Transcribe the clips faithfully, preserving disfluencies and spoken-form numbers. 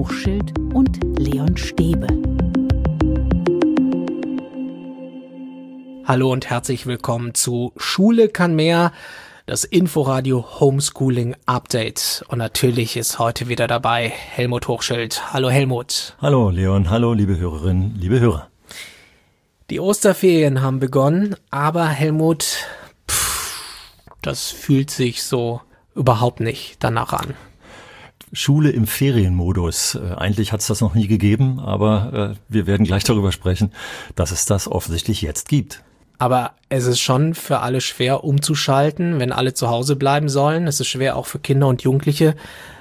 Hochschild und Leon Stäbe. Hallo und herzlich willkommen zu Schule kann mehr, das Inforadio Homeschooling Update. Und natürlich ist heute wieder dabei Helmut Hochschild. Hallo Helmut. Hallo Leon, hallo liebe Hörerinnen, liebe Hörer. Die Osterferien haben begonnen, aber Helmut, pff, das fühlt sich so überhaupt nicht danach an. Schule im Ferienmodus. Äh, eigentlich hat es das noch nie gegeben, aber äh, wir werden gleich darüber sprechen, dass es das offensichtlich jetzt gibt. Aber es ist schon für alle schwer umzuschalten, wenn alle zu Hause bleiben sollen. Es ist schwer auch für Kinder und Jugendliche,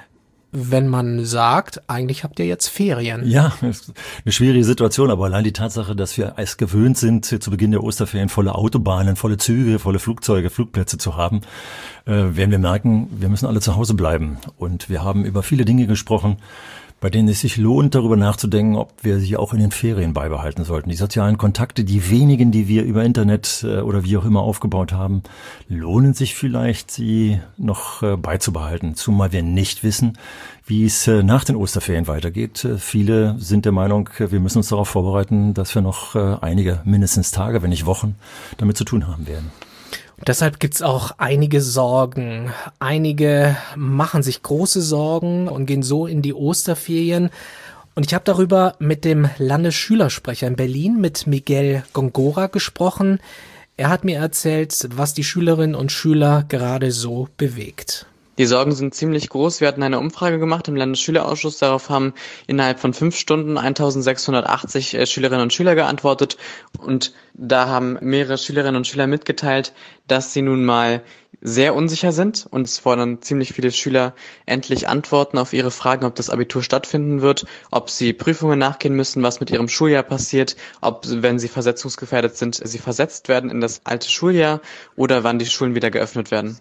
wenn man sagt, eigentlich habt ihr jetzt Ferien. Ja, ist eine schwierige Situation, aber allein die Tatsache, dass wir es gewöhnt sind, zu Beginn der Osterferien volle Autobahnen, volle Züge, volle Flugzeuge, Flugplätze zu haben, äh, werden wir merken, wir müssen alle zu Hause bleiben. Und wir haben über viele Dinge gesprochen, bei denen es sich lohnt, darüber nachzudenken, ob wir sie auch in den Ferien beibehalten sollten. Die sozialen Kontakte, die wenigen, die wir über Internet äh, oder wie auch immer aufgebaut haben, lohnen sich vielleicht, sie noch äh, beizubehalten. Zumal wir nicht wissen, wie es äh, nach den Osterferien weitergeht. Äh, viele sind der Meinung, wir müssen uns darauf vorbereiten, dass wir noch äh, einige, mindestens Tage, wenn nicht Wochen, damit zu tun haben werden. Deshalb gibt's auch einige Sorgen. Einige machen sich große Sorgen und gehen so in die Osterferien. Und ich habe darüber mit dem Landesschülersprecher in Berlin, mit Miguel Gongora, gesprochen. Er hat mir erzählt, was die Schülerinnen und Schüler gerade so bewegt. Die Sorgen sind ziemlich groß. Wir hatten eine Umfrage gemacht im Landesschülerausschuss. Darauf haben innerhalb von fünf Stunden eintausendsechshundertachtzig äh, Schülerinnen und Schüler geantwortet. Und da haben mehrere Schülerinnen und Schüler mitgeteilt, dass sie nun mal sehr unsicher sind. Und es fordern ziemlich viele Schüler endlich Antworten auf ihre Fragen, ob das Abitur stattfinden wird, ob sie Prüfungen nachgehen müssen, was mit ihrem Schuljahr passiert, ob, wenn sie versetzungsgefährdet sind, sie versetzt werden in das alte Schuljahr oder wann die Schulen wieder geöffnet werden.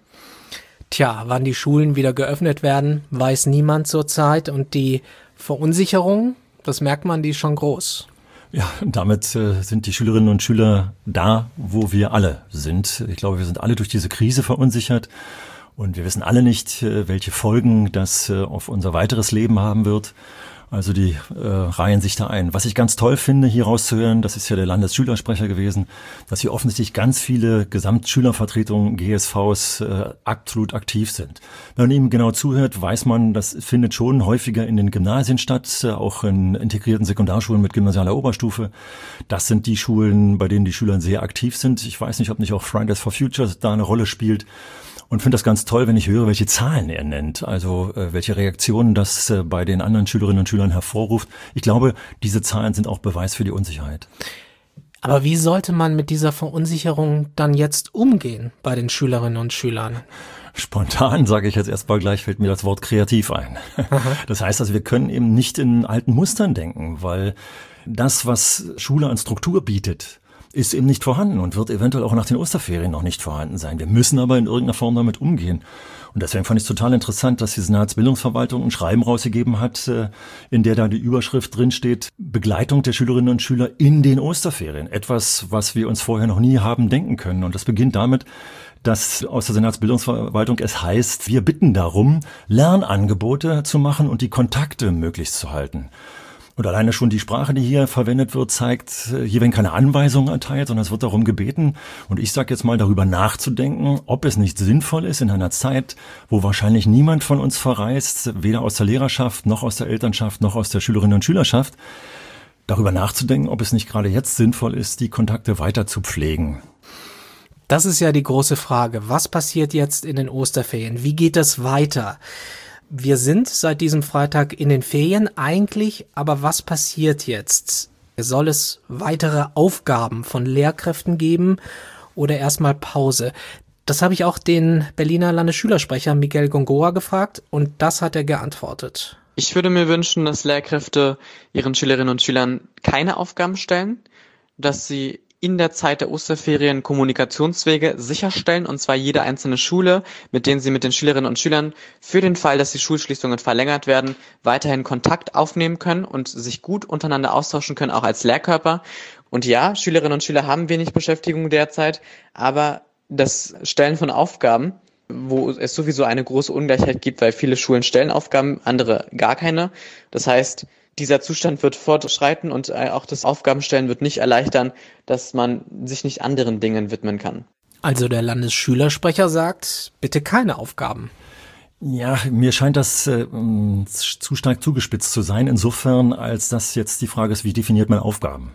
Tja, wann die Schulen wieder geöffnet werden, weiß niemand zurzeit. Und die Verunsicherung, das merkt man, die ist schon groß. Ja, damit äh, sind die Schülerinnen und Schüler da, wo wir alle sind. Ich glaube, wir sind alle durch diese Krise verunsichert. Und wir wissen alle nicht, äh, welche Folgen das äh, auf unser weiteres Leben haben wird. Also die äh, reihen sich da ein. Was ich ganz toll finde, hier rauszuhören, das ist ja der Landesschülersprecher gewesen, dass hier offensichtlich ganz viele Gesamtschülervertretungen, G S Vs, äh, absolut aktiv sind. Wenn man ihm genau zuhört, weiß man, das findet schon häufiger in den Gymnasien statt, äh, auch in integrierten Sekundarschulen mit gymnasialer Oberstufe. Das sind die Schulen, bei denen die Schüler sehr aktiv sind. Ich weiß nicht, ob nicht auch Fridays for Future da eine Rolle spielt. Und finde das ganz toll, wenn ich höre, welche Zahlen er nennt, also äh, welche Reaktionen das äh, bei den anderen Schülerinnen und Schülern hervorruft. Ich glaube, diese Zahlen sind auch Beweis für die Unsicherheit. Aber wie sollte man mit dieser Verunsicherung dann jetzt umgehen bei den Schülerinnen und Schülern? Spontan, sage ich jetzt erstmal gleich, fällt mir das Wort kreativ ein. Aha. Das heißt also, wir können eben nicht in alten Mustern denken, weil das, was Schule an Struktur bietet, ist eben nicht vorhanden und wird eventuell auch nach den Osterferien noch nicht vorhanden sein. Wir müssen aber in irgendeiner Form damit umgehen. Und deswegen fand ich es total interessant, dass die Senatsbildungsverwaltung ein Schreiben rausgegeben hat, in der da die Überschrift drin steht, Begleitung der Schülerinnen und Schüler in den Osterferien. Etwas, was wir uns vorher noch nie haben denken können. Und das beginnt damit, dass aus der Senatsbildungsverwaltung es heißt, wir bitten darum, Lernangebote zu machen und die Kontakte möglichst zu halten. Und alleine schon die Sprache, die hier verwendet wird, zeigt, hier werden keine Anweisungen erteilt, sondern es wird darum gebeten. Und ich sage jetzt mal, darüber nachzudenken, ob es nicht sinnvoll ist in einer Zeit, wo wahrscheinlich niemand von uns verreist, weder aus der Lehrerschaft, noch aus der Elternschaft, noch aus der Schülerinnen und Schülerschaft, darüber nachzudenken, ob es nicht gerade jetzt sinnvoll ist, die Kontakte weiter zu pflegen. Das ist ja die große Frage. Was passiert jetzt in den Osterferien? Wie geht das weiter? Wir sind seit diesem Freitag in den Ferien eigentlich, aber was passiert jetzt? Soll es weitere Aufgaben von Lehrkräften geben oder erstmal Pause? Das habe ich auch den Berliner Landesschülersprecher Miguel Gongora gefragt und das hat er geantwortet. Ich würde mir wünschen, dass Lehrkräfte ihren Schülerinnen und Schülern keine Aufgaben stellen, dass sie in der Zeit der Osterferien Kommunikationswege sicherstellen, und zwar jede einzelne Schule, mit denen sie mit den Schülerinnen und Schülern für den Fall, dass die Schulschließungen verlängert werden, weiterhin Kontakt aufnehmen können und sich gut untereinander austauschen können, auch als Lehrkörper. Und ja, Schülerinnen und Schüler haben wenig Beschäftigung derzeit, aber das Stellen von Aufgaben wo es sowieso eine große Ungleichheit gibt, weil viele Schulen stellen Aufgaben, andere gar keine. Das heißt, dieser Zustand wird fortschreiten und auch das Aufgabenstellen wird nicht erleichtern, dass man sich nicht anderen Dingen widmen kann. Also der Landesschülersprecher sagt, bitte keine Aufgaben. Ja, mir scheint das äh, zu stark zugespitzt zu sein, insofern, als das jetzt die Frage ist, wie definiert man Aufgaben?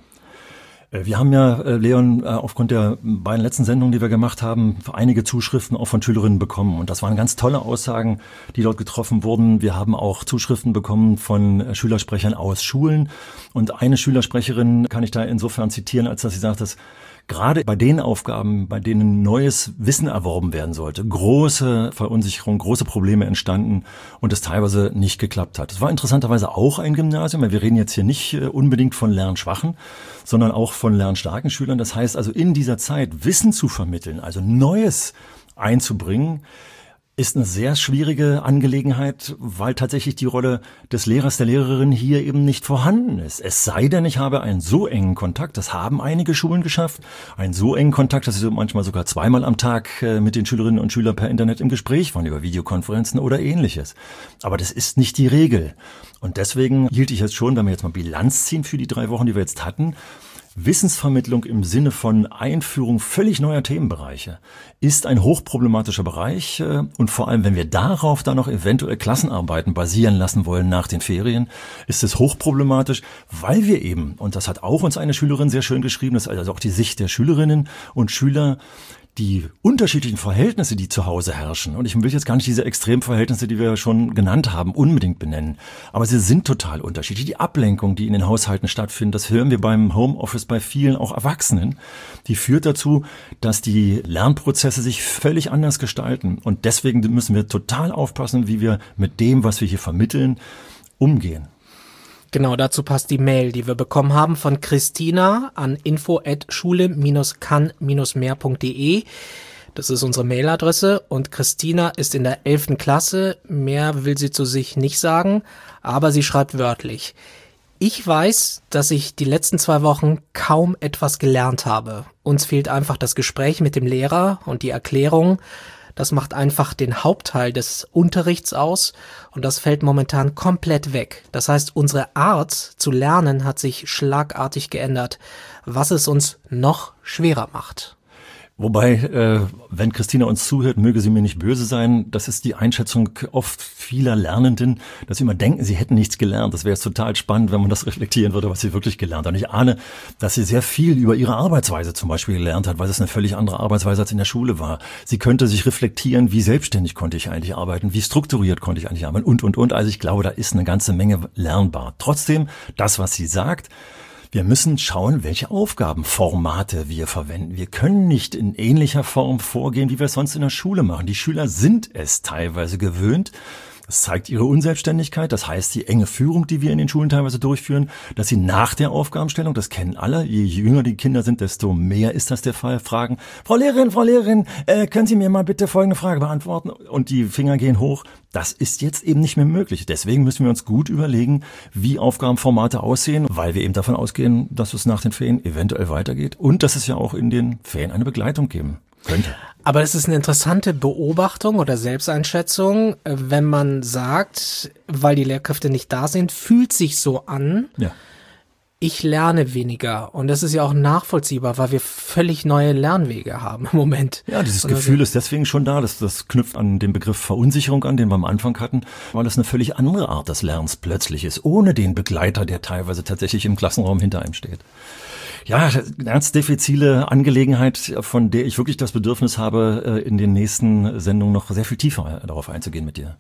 Äh, wir haben ja, äh, Leon, äh, aufgrund der beiden letzten Sendungen, die wir gemacht haben, einige Zuschriften auch von Schülerinnen bekommen. Und das waren ganz tolle Aussagen, die dort getroffen wurden. Wir haben auch Zuschriften bekommen von äh, Schülersprechern aus Schulen. Und eine Schülersprecherin kann ich da insofern zitieren, als dass sie sagt, dass gerade bei den Aufgaben, bei denen neues Wissen erworben werden sollte, große Verunsicherung, große Probleme entstanden und es teilweise nicht geklappt hat. Es war interessanterweise auch ein Gymnasium, weil wir reden jetzt hier nicht unbedingt von lernschwachen, sondern auch von lernstarken Schülern. Das heißt also, in dieser Zeit Wissen zu vermitteln, also Neues einzubringen, ist eine sehr schwierige Angelegenheit, weil tatsächlich die Rolle des Lehrers, der Lehrerin hier eben nicht vorhanden ist. Es sei denn, ich habe einen so engen Kontakt, das haben einige Schulen geschafft, einen so engen Kontakt, dass sie manchmal sogar zweimal am Tag mit den Schülerinnen und Schülern per Internet im Gespräch waren, über Videokonferenzen oder ähnliches. Aber das ist nicht die Regel. Und deswegen hielt ich jetzt schon, wenn wir jetzt mal Bilanz ziehen für die drei Wochen, die wir jetzt hatten, Wissensvermittlung im Sinne von Einführung völlig neuer Themenbereiche ist ein hochproblematischer Bereich und vor allem, wenn wir darauf dann noch eventuell Klassenarbeiten basieren lassen wollen nach den Ferien, ist es hochproblematisch, weil wir eben, und das hat auch uns eine Schülerin sehr schön geschrieben, das ist also auch die Sicht der Schülerinnen und Schüler, die unterschiedlichen Verhältnisse, die zu Hause herrschen. Und ich will jetzt gar nicht diese Extremverhältnisse, die wir schon genannt haben, unbedingt benennen. Aber sie sind total unterschiedlich. Die Ablenkung, die in den Haushalten stattfindet, das hören wir beim Homeoffice bei vielen, auch Erwachsenen, die führt dazu, dass die Lernprozesse sich völlig anders gestalten. Und deswegen müssen wir total aufpassen, wie wir mit dem, was wir hier vermitteln, umgehen. Genau, dazu passt die Mail, die wir bekommen haben von Christina an info at schule Bindestrich kann Bindestrich mehr punkt de. Das ist unsere Mailadresse und Christina ist in der elften Klasse. Mehr will sie zu sich nicht sagen, aber sie schreibt wörtlich: Ich weiß, dass ich die letzten zwei Wochen kaum etwas gelernt habe. Uns fehlt einfach das Gespräch mit dem Lehrer und die Erklärung. Das macht einfach den Hauptteil des Unterrichts aus und das fällt momentan komplett weg. Das heißt, unsere Art zu lernen hat sich schlagartig geändert, was es uns noch schwerer macht. Wobei, äh, wenn Christina uns zuhört, möge sie mir nicht böse sein. Das ist die Einschätzung oft vieler Lernenden, dass sie immer denken, sie hätten nichts gelernt. Das wäre jetzt total spannend, wenn man das reflektieren würde, was sie wirklich gelernt hat. Und ich ahne, dass sie sehr viel über ihre Arbeitsweise zum Beispiel gelernt hat, weil es eine völlig andere Arbeitsweise als in der Schule war. Sie könnte sich reflektieren, wie selbstständig konnte ich eigentlich arbeiten, wie strukturiert konnte ich eigentlich arbeiten und, und, und. Also ich glaube, da ist eine ganze Menge lernbar. Trotzdem, das, was sie sagt, wir müssen schauen, welche Aufgabenformate wir verwenden. Wir können nicht in ähnlicher Form vorgehen, wie wir es sonst in der Schule machen. Die Schüler sind es teilweise gewöhnt. Das zeigt ihre Unselbstständigkeit, das heißt die enge Führung, die wir in den Schulen teilweise durchführen, dass sie nach der Aufgabenstellung, das kennen alle, je jünger die Kinder sind, desto mehr ist das der Fall, fragen, Frau Lehrerin, Frau Lehrerin, äh, können Sie mir mal bitte folgende Frage beantworten? Und die Finger gehen hoch. Das ist jetzt eben nicht mehr möglich. Deswegen müssen wir uns gut überlegen, wie Aufgabenformate aussehen, weil wir eben davon ausgehen, dass es nach den Ferien eventuell weitergeht und dass es ja auch in den Ferien eine Begleitung geben könnte. Aber es ist eine interessante Beobachtung oder Selbsteinschätzung, wenn man sagt, weil die Lehrkräfte nicht da sind, fühlt sich so an, ja. Ich lerne weniger. Und das ist ja auch nachvollziehbar, weil wir völlig neue Lernwege haben im Moment. Ja, dieses Und Gefühl also, ist deswegen schon da. Das, das knüpft an den Begriff Verunsicherung an, den wir am Anfang hatten, weil das eine völlig andere Art des Lernens plötzlich ist, ohne den Begleiter, der teilweise tatsächlich im Klassenraum hinter einem steht. Ja, ganz diffizile Angelegenheit, von der ich wirklich das Bedürfnis habe, in den nächsten Sendungen noch sehr viel tiefer darauf einzugehen mit dir.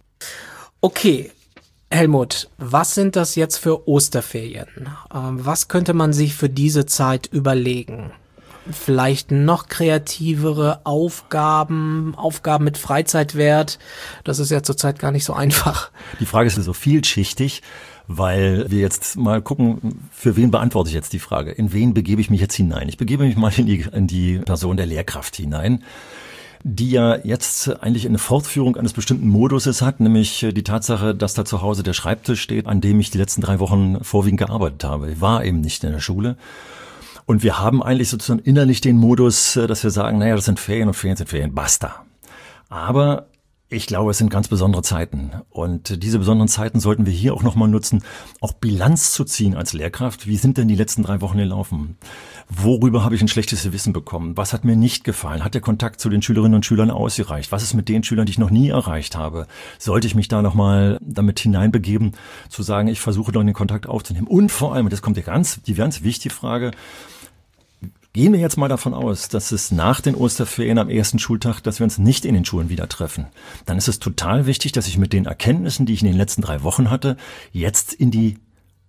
Okay, Helmut, was sind das jetzt für Osterferien? Was könnte man sich für diese Zeit überlegen? Vielleicht noch kreativere Aufgaben, Aufgaben mit Freizeitwert. Das ist ja zurzeit gar nicht so einfach. Die Frage ist so vielschichtig, weil wir jetzt mal gucken, für wen beantworte ich jetzt die Frage? In wen begebe ich mich jetzt hinein? Ich begebe mich mal in die, in die Person der Lehrkraft hinein, die ja jetzt eigentlich eine Fortführung eines bestimmten Moduses hat, nämlich die Tatsache, dass da zu Hause der Schreibtisch steht, an dem ich die letzten drei Wochen vorwiegend gearbeitet habe. Ich war eben nicht in der Schule. Und wir haben eigentlich sozusagen innerlich den Modus, dass wir sagen, naja, das sind Ferien und Ferien sind Ferien, basta. Aber ich glaube, es sind ganz besondere Zeiten. Und diese besonderen Zeiten sollten wir hier auch nochmal nutzen, auch Bilanz zu ziehen als Lehrkraft. Wie sind denn die letzten drei Wochen gelaufen? Worüber habe ich ein schlechtes Gewissen bekommen? Was hat mir nicht gefallen? Hat der Kontakt zu den Schülerinnen und Schülern ausgereicht? Was ist mit den Schülern, die ich noch nie erreicht habe? Sollte ich mich da nochmal damit hineinbegeben, zu sagen, ich versuche doch den Kontakt aufzunehmen? Und vor allem, und das kommt die ganz, die ganz wichtige Frage, gehen wir jetzt mal davon aus, dass es nach den Osterferien am ersten Schultag, dass wir uns nicht in den Schulen wieder treffen. Dann ist es total wichtig, dass ich mit den Erkenntnissen, die ich in den letzten drei Wochen hatte, jetzt in die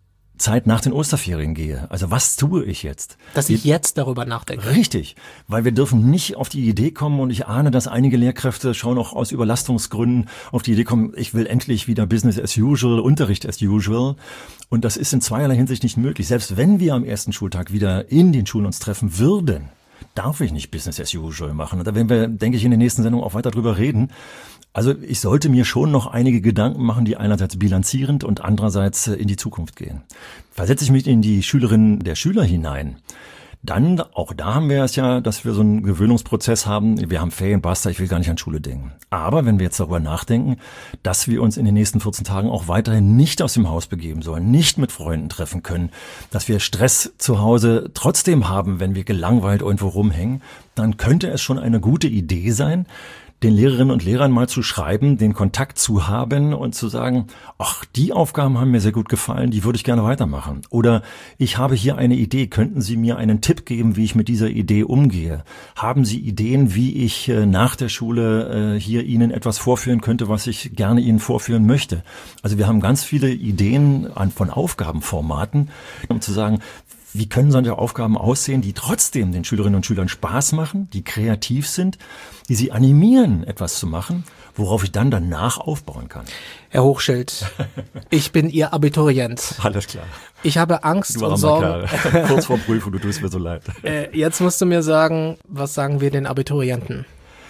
Zeit nach den Osterferien gehe. Also was tue ich jetzt? Dass ich jetzt darüber nachdenke. Richtig, weil wir dürfen nicht auf die Idee kommen, und ich ahne, dass einige Lehrkräfte schon auch aus Überlastungsgründen auf die Idee kommen, ich will endlich wieder Business as usual, Unterricht as usual. Und das ist in zweierlei Hinsicht nicht möglich. Selbst wenn wir am ersten Schultag wieder in den Schulen uns treffen würden, darf ich nicht Business as usual machen. Und da werden wir, denke ich, in der nächsten Sendung auch weiter drüber reden. Also ich sollte mir schon noch einige Gedanken machen, die einerseits bilanzierend und andererseits in die Zukunft gehen. Versetze ich mich in die Schülerinnen der Schüler hinein, dann, auch da haben wir es ja, dass wir so einen Gewöhnungsprozess haben. Wir haben Ferien, basta, ich will gar nicht an Schule denken. Aber wenn wir jetzt darüber nachdenken, dass wir uns in den nächsten vierzehn Tagen auch weiterhin nicht aus dem Haus begeben sollen, nicht mit Freunden treffen können, dass wir Stress zu Hause trotzdem haben, wenn wir gelangweilt irgendwo rumhängen, dann könnte es schon eine gute Idee sein, den Lehrerinnen und Lehrern mal zu schreiben, den Kontakt zu haben und zu sagen, ach, die Aufgaben haben mir sehr gut gefallen, die würde ich gerne weitermachen. Oder ich habe hier eine Idee, könnten Sie mir einen Tipp geben, wie ich mit dieser Idee umgehe? Haben Sie Ideen, wie ich nach der Schule hier Ihnen etwas vorführen könnte, was ich gerne Ihnen vorführen möchte? Also wir haben ganz viele Ideen von Aufgabenformaten, um zu sagen, wie können solche Aufgaben aussehen, die trotzdem den Schülerinnen und Schülern Spaß machen, die kreativ sind, die sie animieren, etwas zu machen, worauf ich dann danach aufbauen kann. Herr Hochschild, ich bin Ihr Abiturient. Alles klar. Ich habe Angst du und Sorgen. Kurz vor Prüfung, du tust mir so leid. Äh, jetzt musst du mir sagen, was sagen wir den Abiturienten?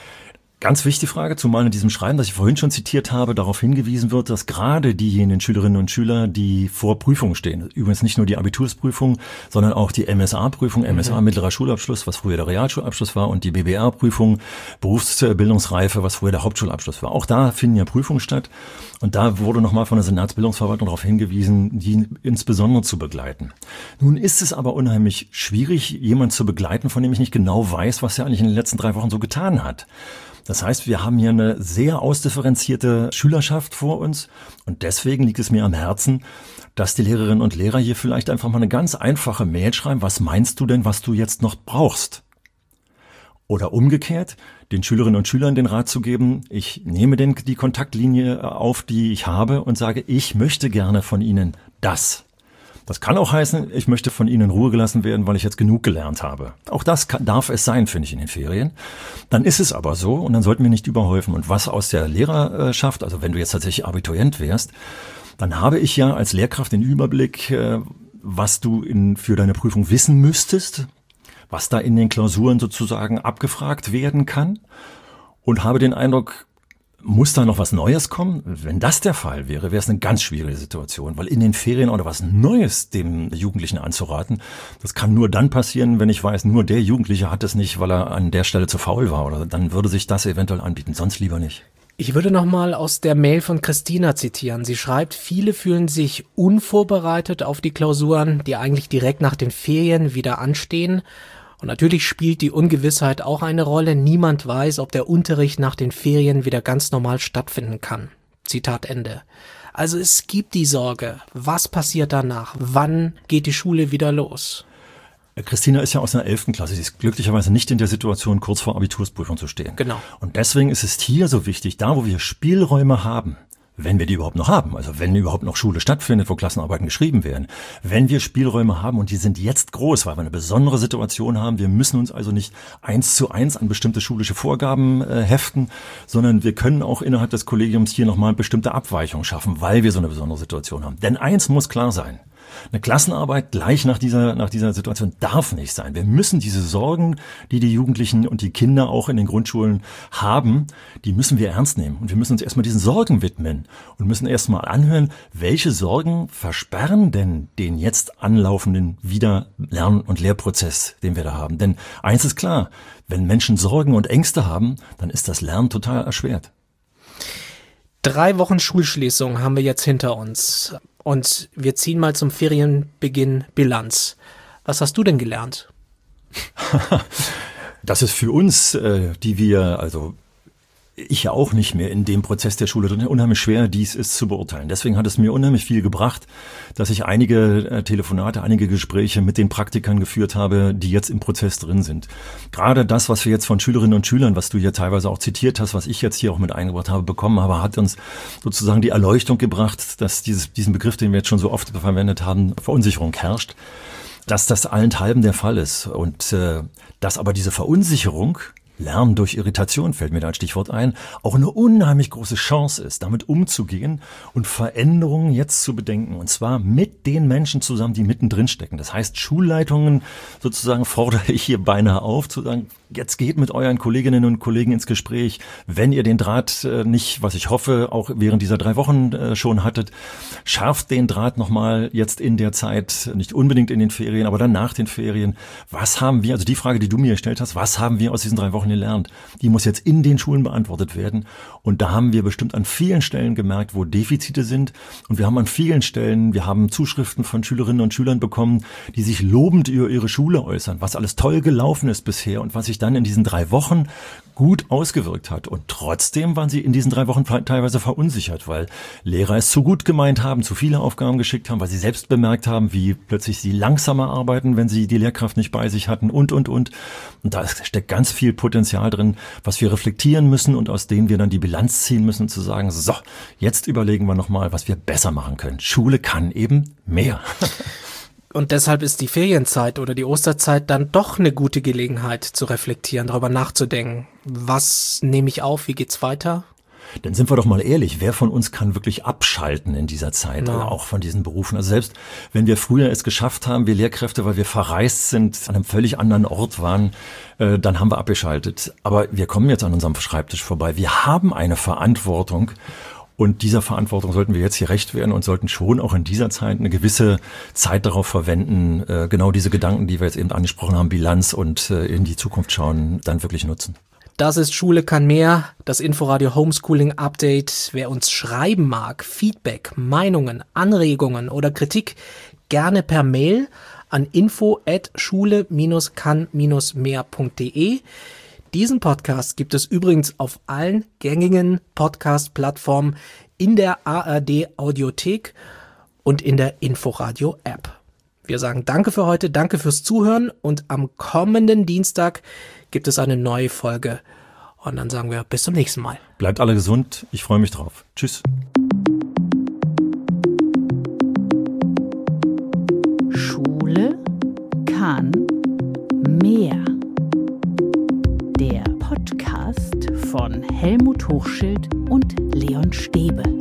Ganz wichtige Frage, zumal in diesem Schreiben, das ich vorhin schon zitiert habe, darauf hingewiesen wird, dass gerade diejenigen Schülerinnen und Schüler, die vor Prüfungen stehen, übrigens nicht nur die Abitursprüfung, sondern auch die M S A-Prüfung, M S A mittlerer Schulabschluss, was früher der Realschulabschluss war, und die B B R-Prüfung, Berufsbildungsreife, was früher der Hauptschulabschluss war. Auch da finden ja Prüfungen statt, und da wurde nochmal von der Senatsbildungsverwaltung darauf hingewiesen, die insbesondere zu begleiten. Nun ist es aber unheimlich schwierig, jemanden zu begleiten, von dem ich nicht genau weiß, was er eigentlich in den letzten drei Wochen so getan hat. Das heißt, wir haben hier eine sehr ausdifferenzierte Schülerschaft vor uns, und deswegen liegt es mir am Herzen, dass die Lehrerinnen und Lehrer hier vielleicht einfach mal eine ganz einfache Mail schreiben, was meinst du denn, was du jetzt noch brauchst? Oder umgekehrt, den Schülerinnen und Schülern den Rat zu geben, ich nehme den, die Kontaktlinie auf, die ich habe, und sage, ich möchte gerne von Ihnen das. Das kann auch heißen, ich möchte von Ihnen in Ruhe gelassen werden, weil ich jetzt genug gelernt habe. Auch das kann, darf es sein, finde ich, in den Ferien. Dann ist es aber so, und dann sollten wir nicht überhäufen. Und was aus der Lehrerschaft, also wenn du jetzt tatsächlich Abiturient wärst, dann habe ich ja als Lehrkraft den Überblick, was du in, für deine Prüfung wissen müsstest, was da in den Klausuren sozusagen abgefragt werden kann, und habe den Eindruck, muss da noch was Neues kommen? Wenn das der Fall wäre, wäre es eine ganz schwierige Situation, weil in den Ferien auch noch was Neues dem Jugendlichen anzuraten, das kann nur dann passieren, wenn ich weiß, nur der Jugendliche hat es nicht, weil er an der Stelle zu faul war, oder dann würde sich das eventuell anbieten, sonst lieber nicht. Ich würde nochmal aus der Mail von Christina zitieren. Sie schreibt, viele fühlen sich unvorbereitet auf die Klausuren, die eigentlich direkt nach den Ferien wieder anstehen. Und natürlich spielt die Ungewissheit auch eine Rolle. Niemand weiß, ob der Unterricht nach den Ferien wieder ganz normal stattfinden kann. Zitat Ende. Also es gibt die Sorge, was passiert danach? Wann geht die Schule wieder los? Christina ist ja aus einer elften Klasse. Sie ist glücklicherweise nicht in der Situation, kurz vor Abitursprüfung zu stehen. Genau. Und deswegen ist es hier so wichtig, da wo wir Spielräume haben, wenn wir die überhaupt noch haben, also wenn überhaupt noch Schule stattfindet, wo Klassenarbeiten geschrieben werden, wenn wir Spielräume haben, und die sind jetzt groß, weil wir eine besondere Situation haben, wir müssen uns also nicht eins zu eins an bestimmte schulische Vorgaben äh, heften, sondern wir können auch innerhalb des Kollegiums hier nochmal bestimmte Abweichungen schaffen, weil wir so eine besondere Situation haben. Denn eins muss klar sein: Eine Klassenarbeit gleich nach dieser, nach dieser Situation darf nicht sein. Wir müssen diese Sorgen, die die Jugendlichen und die Kinder auch in den Grundschulen haben, die müssen wir ernst nehmen. Und wir müssen uns erstmal diesen Sorgen widmen und müssen erstmal anhören, welche Sorgen versperren denn den jetzt anlaufenden Wieder-Lern- und Lehrprozess, den wir da haben. Denn eins ist klar, wenn Menschen Sorgen und Ängste haben, dann ist das Lernen total erschwert. Drei Wochen Schulschließung haben wir jetzt hinter uns und wir ziehen mal zum Ferienbeginn Bilanz. Was hast du denn gelernt? Das ist für uns, äh, die wir, also ich ja auch nicht mehr in dem Prozess der Schule drin, unheimlich schwer, dies ist zu beurteilen. Deswegen hat es mir unheimlich viel gebracht, dass ich einige äh, Telefonate, einige Gespräche mit den Praktikern geführt habe, die jetzt im Prozess drin sind. Gerade das, was wir jetzt von Schülerinnen und Schülern, was du hier teilweise auch zitiert hast, was ich jetzt hier auch mit eingebracht habe, bekommen habe, hat uns sozusagen die Erleuchtung gebracht, dass dieses, diesen Begriff, den wir jetzt schon so oft verwendet haben, Verunsicherung herrscht, dass das allenthalben der Fall ist und äh, dass aber diese Verunsicherung, Lernen durch Irritation fällt mir da ein Stichwort ein, auch eine unheimlich große Chance ist, damit umzugehen und Veränderungen jetzt zu bedenken. Und zwar mit den Menschen zusammen, die mittendrin stecken. Das heißt, Schulleitungen sozusagen fordere ich hier beinahe auf, zu sagen, jetzt geht mit euren Kolleginnen und Kollegen ins Gespräch. Wenn ihr den Draht äh, nicht, was ich hoffe, auch während dieser drei Wochen äh, schon hattet, schärft den Draht nochmal jetzt in der Zeit, nicht unbedingt in den Ferien, aber dann nach den Ferien. Was haben wir, also die Frage, die du mir gestellt hast, was haben wir aus diesen drei Wochen gelernt? Die muss jetzt in den Schulen beantwortet werden. Und da haben wir bestimmt an vielen Stellen gemerkt, wo Defizite sind. Und wir haben an vielen Stellen, wir haben Zuschriften von Schülerinnen und Schülern bekommen, die sich lobend über ihre Schule äußern, was alles toll gelaufen ist bisher und was sich dann in diesen drei Wochen gut ausgewirkt hat. Und trotzdem waren sie in diesen drei Wochen teilweise verunsichert, weil Lehrer es zu gut gemeint haben, zu viele Aufgaben geschickt haben, weil sie selbst bemerkt haben, wie plötzlich sie langsamer arbeiten, wenn sie die Lehrkraft nicht bei sich hatten und, und, und. Und da steckt ganz viel Potenzial drin, was wir reflektieren müssen und aus denen wir dann die Bilanz ziehen müssen, zu sagen, so, jetzt überlegen wir nochmal, was wir besser machen können. Schule kann eben mehr. Und deshalb ist die Ferienzeit oder die Osterzeit dann doch eine gute Gelegenheit zu reflektieren, darüber nachzudenken. Was nehme ich auf? Wie geht's weiter? Denn sind wir doch mal ehrlich, wer von uns kann wirklich abschalten in dieser Zeit, ja. auch von diesen Berufen? Also selbst wenn wir früher es geschafft haben, wir Lehrkräfte, weil wir verreist sind, an einem völlig anderen Ort waren, äh, dann haben wir abgeschaltet. Aber wir kommen jetzt an unserem Schreibtisch vorbei. Wir haben eine Verantwortung. Und dieser Verantwortung sollten wir jetzt hier gerecht werden und sollten schon auch in dieser Zeit eine gewisse Zeit darauf verwenden, äh, genau diese Gedanken, die wir jetzt eben angesprochen haben, Bilanz und äh, in die Zukunft schauen, dann wirklich nutzen. Das ist Schule kann mehr, das Inforadio Homeschooling Update. Wer uns schreiben mag, Feedback, Meinungen, Anregungen oder Kritik, gerne per Mail an info at schule kann mehr punkt de. Diesen Podcast gibt es übrigens auf allen gängigen Podcast-Plattformen in der A R D Audiothek und in der Inforadio App. Wir sagen danke für heute, danke fürs Zuhören und am kommenden Dienstag gibt es eine neue Folge. Und dann sagen wir bis zum nächsten Mal. Bleibt alle gesund, ich freue mich drauf. Tschüss. Schule kann mehr. Der Podcast von Helmut Hochschild und Leon Stäbe.